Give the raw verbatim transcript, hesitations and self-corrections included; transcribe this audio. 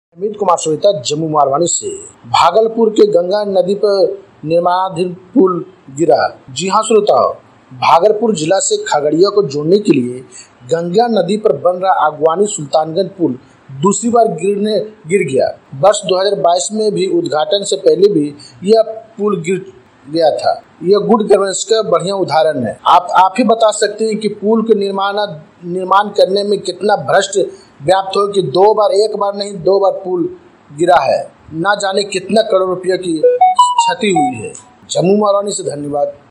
अमित कुमार सोहिता, जम्मू मारवाड़ी से। भागलपुर के गंगा नदी पर निर्माणाधीन पुल गिरा। जी हां श्रोताओं, भागलपुर जिला से खगड़िया को जोड़ने के लिए गंगा नदी पर बन रहा आगवानी सुल्तानगंज पुल दूसरी बार गिरने गिर गया। वर्ष दो हज़ार बाईस में भी उद्घाटन से पहले भी यह पुल गिर गया था। यह गुड गवर्नेंस का बढ़िया उदाहरण है। आप आप ही बता सकते हैं कि पुल के निर्माण निर्माण करने में कितना भ्रष्ट व्याप्त हो कि दो बार एक बार नहीं दो बार पुल गिरा है। ना जाने कितना करोड़ रुपये की क्षति हुई है। जम्मू मारवाड़ी से धन्यवाद।